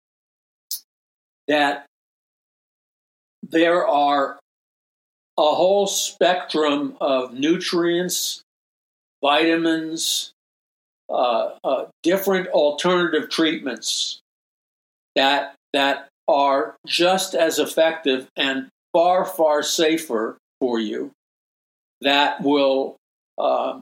that there are a whole spectrum of nutrients, vitamins, uh, uh, different alternative treatments that that are just as effective and far, far safer for you, that will uh,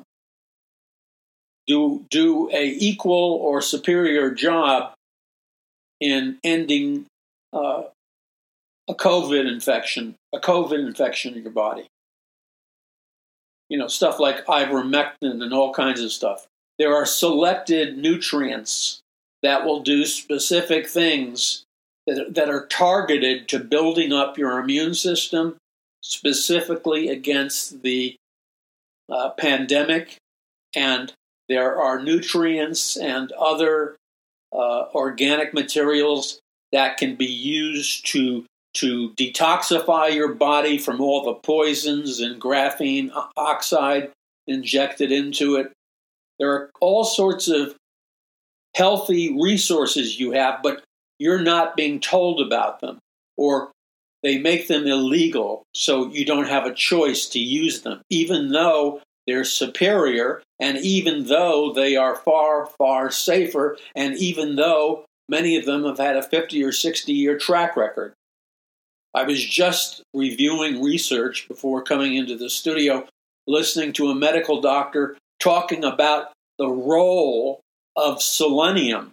do do a equal or superior job in ending uh, a COVID infection, a COVID infection in your body. You know, stuff like ivermectin and all kinds of stuff. There are selected nutrients that will do specific things that, that are targeted to building up your immune system, specifically against the uh, pandemic. And there are nutrients and other uh, organic materials that can be used to to detoxify your body from all the poisons and graphene oxide injected into it. There are all sorts of healthy resources you have, but you're not being told about them, or they make them illegal, so you don't have a choice to use them, even though they're superior, and even though they are far, far safer, and even though many of them have had a fifty or sixty year track record. I was just reviewing research before coming into the studio, listening to a medical doctor talking about the role of selenium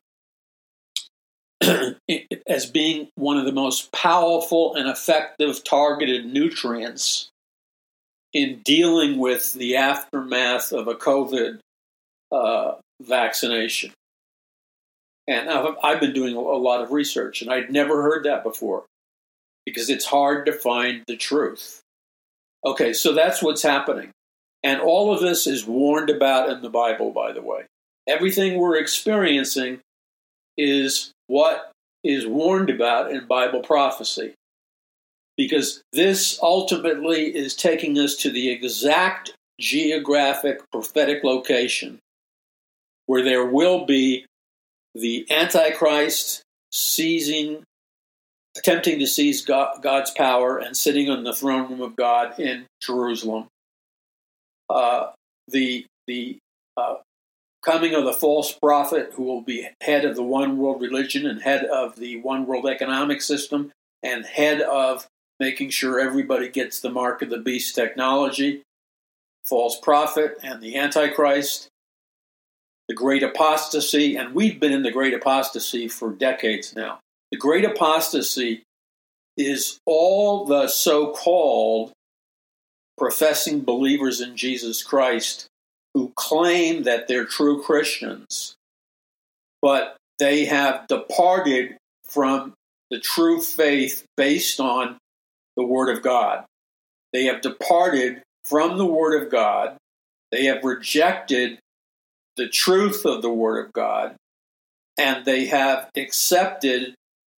as being one of the most powerful and effective targeted nutrients in dealing with the aftermath of a COVID uh, vaccination. And I've, I've been doing a lot of research, and I'd never heard that before, because it's hard to find the truth. Okay, so that's what's happening. And all of this is warned about in the Bible, by the way. Everything we're experiencing is what is warned about in Bible prophecy, because this ultimately is taking us to the exact geographic prophetic location where there will be the Antichrist seizing, attempting to seize God, God's power and sitting on the throne room of God in Jerusalem. Uh, the the uh, coming of the false prophet, who will be head of the one world religion and head of the one world economic system and head of making sure everybody gets the mark of the beast technology, false prophet and the Antichrist, the great apostasy, and we've been in the great apostasy for decades now. The great apostasy is all the so-called professing believers in Jesus Christ who claim that they're true Christians, but they have departed from the true faith based on the Word of God. They have departed from the Word of God. They have rejected the truth of the Word of God, and they have accepted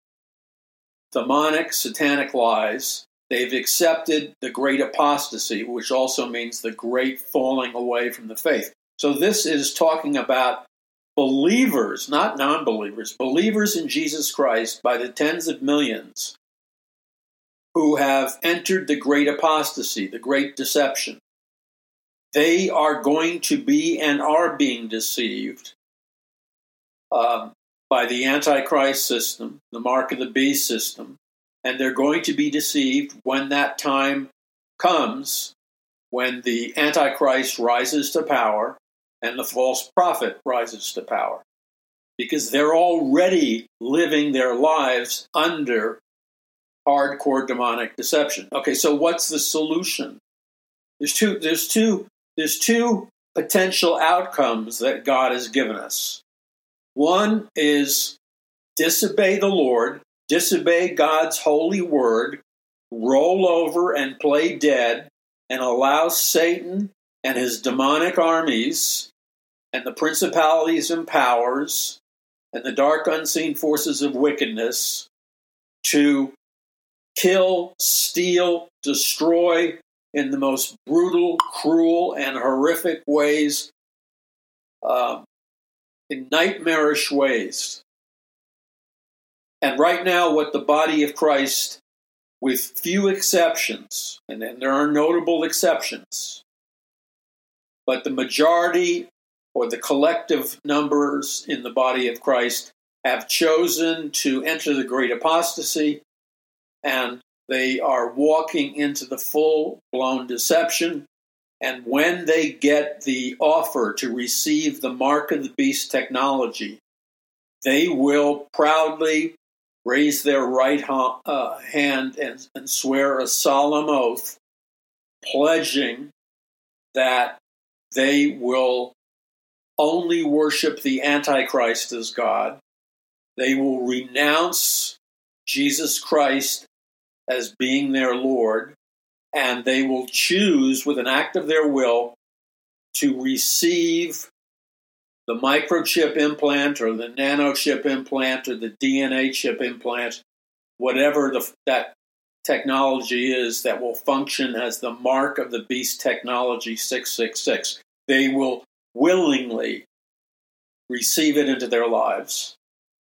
demonic, satanic lies. They've accepted the great apostasy, which also means the great falling away from the faith. So this is talking about believers, not non-believers, believers in Jesus Christ by the tens of millions who have entered the great apostasy, the great deception. They are going to be and are being deceived um, by the Antichrist system, the mark of the beast system, and they're going to be deceived when that time comes, when the Antichrist rises to power and the false prophet rises to power, because they're already living their lives under hardcore demonic deception. Okay, so what's the solution? There's two, there's two, there's two potential outcomes that God has given us. One is disobey the Lord, disobey God's holy word, roll over and play dead, and allow Satan and his demonic armies and the principalities and powers and the dark unseen forces of wickedness to kill, steal, destroy in the most brutal, cruel, and horrific ways, um, in nightmarish ways. And right now, what the body of Christ, with few exceptions, and, and there are notable exceptions, but the majority or the collective numbers in the body of Christ have chosen to enter the great apostasy, and they are walking into the full-blown deception. And when they get the offer to receive the mark of the beast technology, they will proudly raise their right ha- uh, hand and, and swear a solemn oath, pledging that they will only worship the Antichrist as God. They will renounce Jesus Christ as being their Lord, and they will choose with an act of their will to receive the microchip implant or the nanochip implant or the D N A chip implant, whatever the, that technology is that will function as the mark of the beast technology six six six. They will willingly receive it into their lives.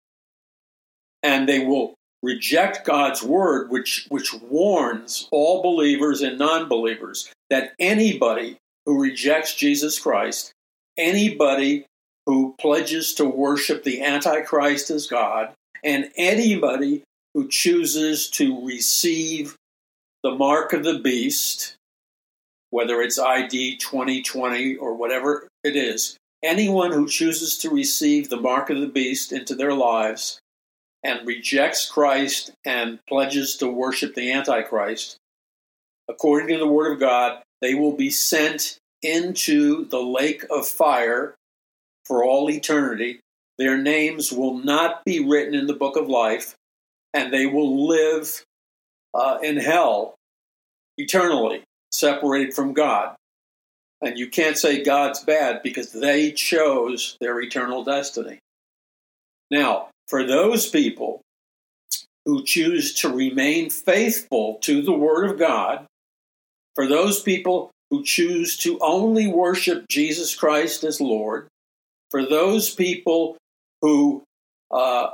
And they will reject God's word, which, which warns all believers and non-believers that anybody who rejects Jesus Christ, anybody who pledges to worship the Antichrist as God, and anybody who chooses to receive the mark of the beast, whether it's I D twenty twenty or whatever it is, anyone who chooses to receive the mark of the beast into their lives and rejects Christ and pledges to worship the Antichrist, according to the Word of God, they will be sent into the lake of fire for all eternity. Their names will not be written in the book of life, and they will live uh, in hell eternally, separated from God. And you can't say God's bad because they chose their eternal destiny. Now, for those people who choose to remain faithful to the Word of God, for those people who choose to only worship Jesus Christ as Lord, for those people who uh,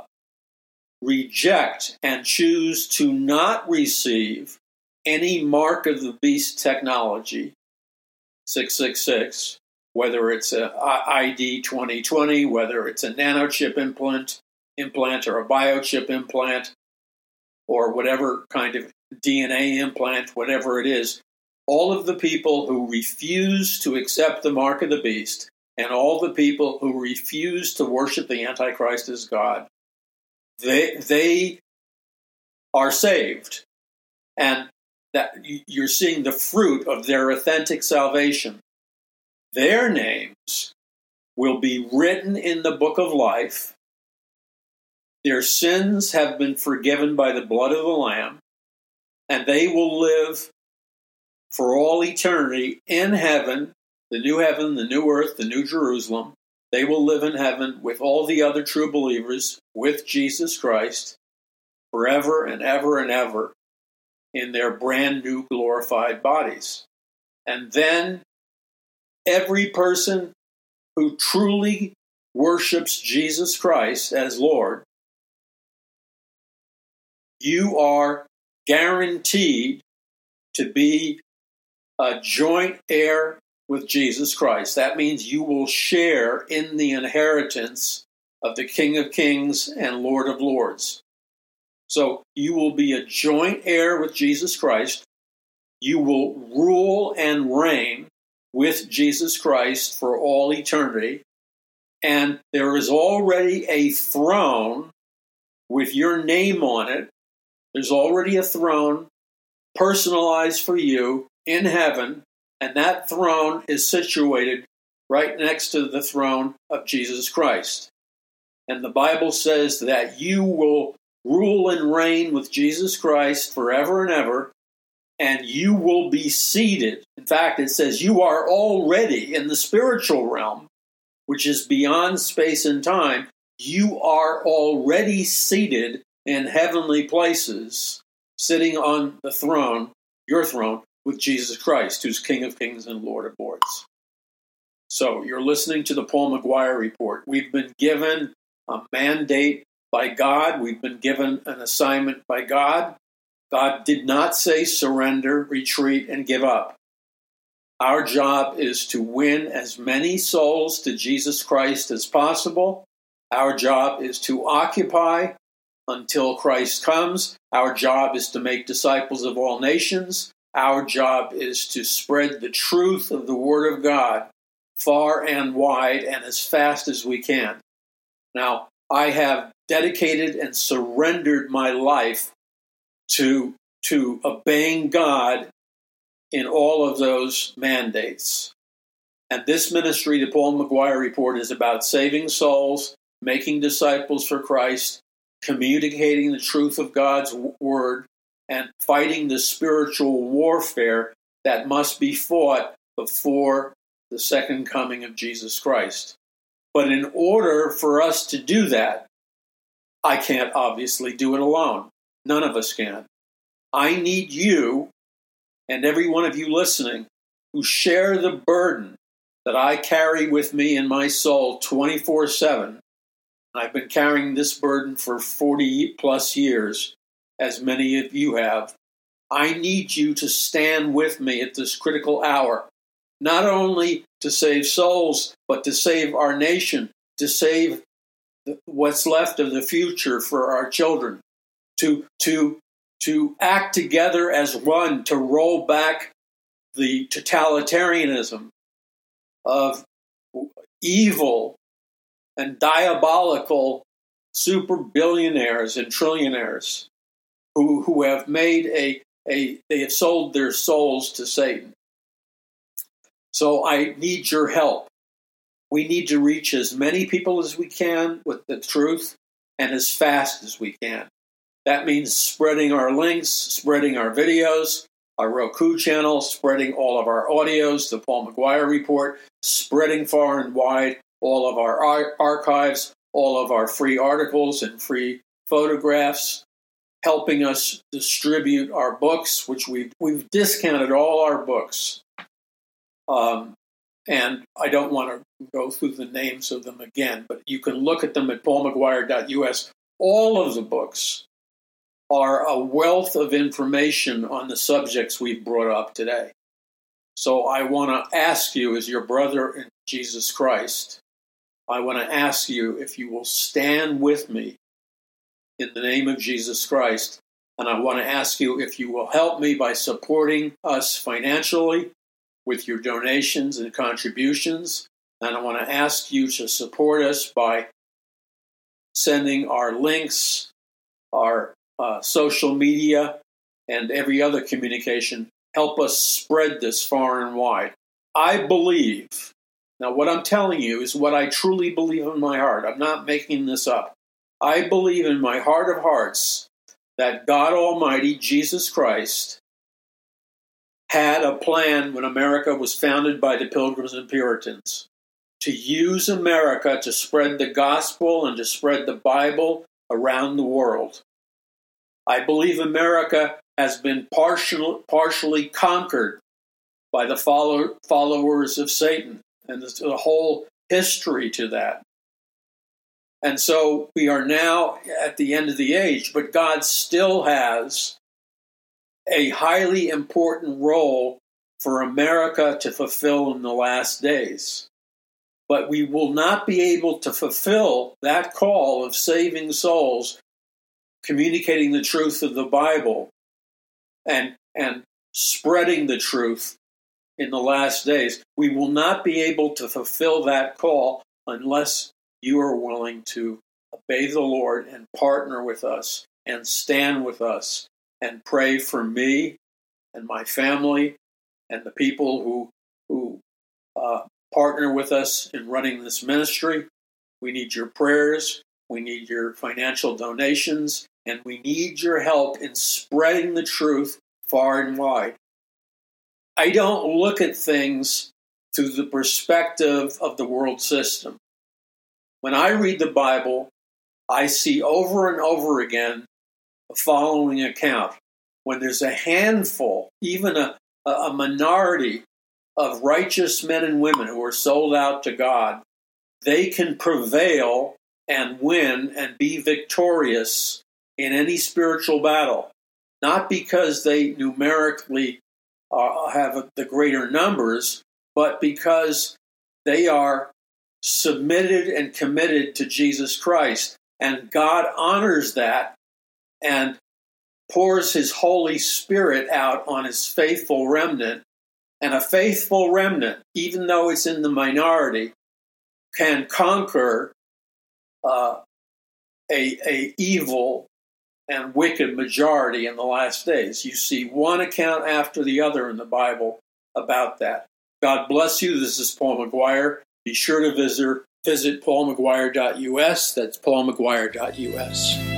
reject and choose to not receive any mark of the beast technology, six six six, whether it's a I D twenty twenty, whether it's a nanochip implant, implant or a biochip implant, or whatever kind of D N A implant, whatever it is, all of the people who refuse to accept the mark of the beast and all the people who refuse to worship the Antichrist as God, they they are saved. And that you're seeing the fruit of their authentic salvation. Their names will be written in the book of life, Their sins have been forgiven by the blood of the Lamb, and they will live for all eternity in heaven, the new heaven, the new earth, the new Jerusalem. They will live in heaven with all the other true believers, with Jesus Christ, forever and ever and ever, in their brand new glorified bodies. And then every person who truly worships Jesus Christ as Lord, you are guaranteed to be a joint heir with Jesus Christ. That means you will share in the inheritance of the King of Kings and Lord of Lords. So you will be a joint heir with Jesus Christ. You will rule and reign with Jesus Christ for all eternity. And there is already a throne with your name on it. There's already a throne personalized for you in heaven, and that throne is situated right next to the throne of Jesus Christ. And the Bible says that you will rule and reign with Jesus Christ forever and ever, and you will be seated. In fact, it says you are already in the spiritual realm, which is beyond space and time. You are already seated in heavenly places, sitting on the throne, your throne, with Jesus Christ, who's King of Kings and Lord of Lords. So you're listening to the Paul McGuire Report. We've been given a mandate by God. We've been given an assignment by God. God did not say surrender, retreat, and give up. Our job is to win as many souls to Jesus Christ as possible. Our job is to occupy until Christ comes. Our job is to make disciples of all nations. Our job is to spread the truth of the Word of God far and wide and as fast as we can. Now, I have dedicated and surrendered my life to, to obeying God in all of those mandates. And this ministry, the Paul McGuire Report, is about saving souls, making disciples for Christ, communicating the truth of God's Word, and fighting the spiritual warfare that must be fought before the second coming of Jesus Christ. But in order for us to do that, I can't obviously do it alone. None of us can. I need you and every one of you listening who share the burden that I carry with me in my soul twenty-four seven. I've been carrying this burden for forty plus years, as many of you have. I need you to stand with me at this critical hour, not only to save souls, but to save our nation, to save what's left of the future for our children, to, to, to act together as one, to roll back the totalitarianism of evil and diabolical super billionaires and trillionaires who, who have made a, a, they have sold their souls to Satan. So I need your help. We need to reach as many people as we can with the truth and as fast as we can. That means spreading our links, spreading our videos, our Roku channel, spreading all of our audios, the Paul McGuire Report, spreading far and wide all of our ar- archives, all of our free articles and free photographs, helping us distribute our books, which we've, we've discounted all our books. Um, and I don't want to go through the names of them again, but you can look at them at paul mcguire dot u s. All of the books are a wealth of information on the subjects we've brought up today. So I want to ask you, as your brother in Jesus Christ, I want to ask you if you will stand with me in the name of Jesus Christ. And I want to ask you if you will help me by supporting us financially with your donations and contributions. And I want to ask you to support us by sending our links, our uh, social media, and every other communication. Help us spread this far and wide. I believe, now what I'm telling you is what I truly believe in my heart. I'm not making this up. I believe in my heart of hearts that God Almighty, Jesus Christ, had a plan when America was founded by the Pilgrims and Puritans to use America to spread the gospel and to spread the Bible around the world. I believe America has been partial, partially conquered by the follow, followers of Satan, and there's a whole history to that. And so we are now at the end of the age, but God still has a highly important role for America to fulfill in the last days. But we will not be able to fulfill that call of saving souls, communicating the truth of the Bible, and, and spreading the truth in the last days. We will not be able to fulfill that call unless you are willing to obey the Lord and partner with us and stand with us and pray for me and my family and the people who who uh, partner with us in running this ministry. We need your prayers, we need your financial donations, and we need your help in spreading the truth far and wide. I don't look at things through the perspective of the world system. When I read the Bible, I see over and over again the following account. When there's a handful, even a, a minority of righteous men and women who are sold out to God, they can prevail and win and be victorious in any spiritual battle. Not because they numerically uh, have the greater numbers, but because they are submitted and committed to Jesus Christ. And God honors that and pours his Holy Spirit out on his faithful remnant. And a faithful remnant, even though it's in the minority, can conquer uh, a, a evil and wicked majority in the last days. You see one account after the other in the Bible about that. God bless you. This is Paul McGuire. Be sure to visit, visit paul mcguire dot u s. That's paul mcguire dot u s.